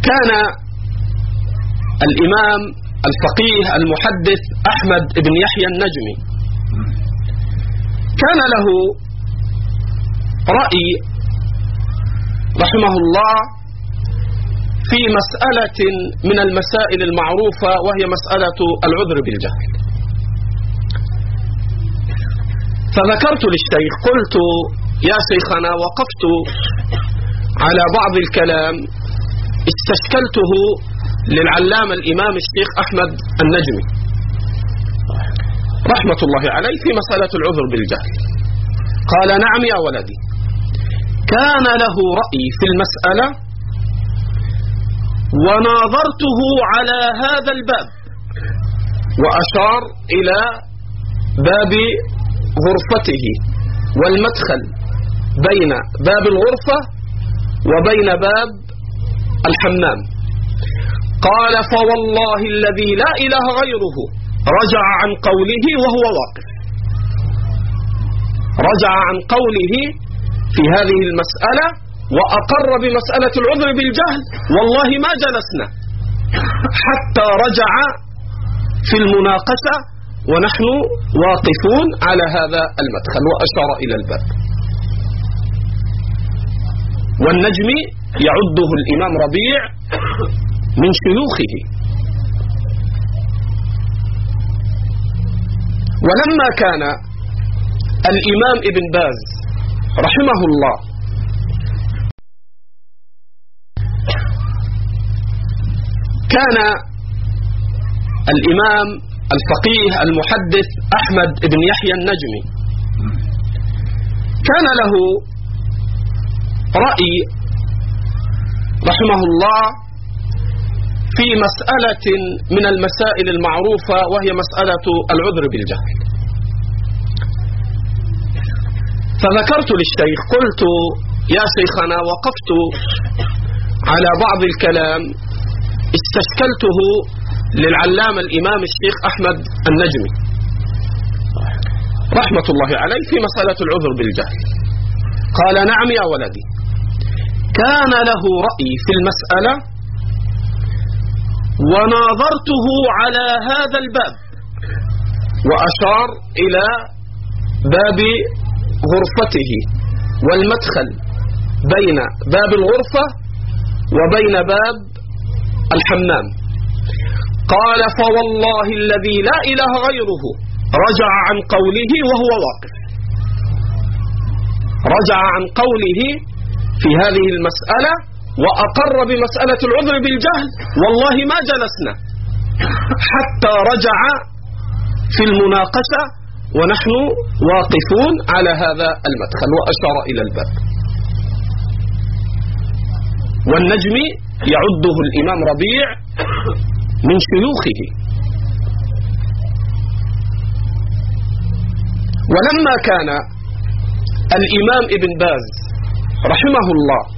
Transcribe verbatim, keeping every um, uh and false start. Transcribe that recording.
كان الإمام الفقيه المحدث أحمد بن يحيى النجمي كان له رأي رحمه الله في مسألة من المسائل المعروفة، وهي مسألة العذر بالجهل. فذكرت للشيخ، قلت: يا شيخنا، وقفت على بعض الكلام استشكلته للعلامة الإمام الشيخ أحمد النجمي رحمة الله عليه في مسألة العذر بالجهل. قال: نعم يا ولدي، كان له رأي في المسألة وناظرته على هذا الباب، وأشار إلى باب غرفته والمدخل بين باب الغرفة وبين باب الحمام. قال: فوالله الذي لا إله غيره رجع عن قوله وهو واقف، رجع عن قوله في هذه المسألة وأقر بمسألة العذر بالجهل. والله ما جلسنا حتى رجع في المناقشة ونحن واقفون على هذا المدخل، وأشار إلى الباب. والنجمي يعده الإمام ربيع من شيوخه. ولما كان الإمام ابن باز رحمه الله كان الإمام الفقيه المحدث أحمد بن يحيى النجمي كان له رأي رحمه الله في مسألة من المسائل المعروفة، وهي مسألة العذر بالجهل. فذكرت للشيخ، قلت: يا شيخنا، وقفت على بعض الكلام استشكلته للعلامة الإمام الشيخ أحمد النجمي رحمة الله عليه في مسألة العذر بالجهل. قال: نعم يا ولدي، كان له رأي في المسألة وناظرته على هذا الباب، وأشار إلى باب غرفته والمدخل بين باب الغرفة وبين باب الحمام. قال: فوالله الذي لا إله غيره رجع عن قوله وهو واقف، رجع عن قوله في هذه المسألة وأقر بمسألة العذر بالجهل. والله ما جلسنا حتى رجع في المناقشة ونحن واقفون على هذا المدخل، وأشار إلى الباب. والنجمي يعده الإمام ربيع من شيوخه. ولما كان الإمام ابن باز رحمه الله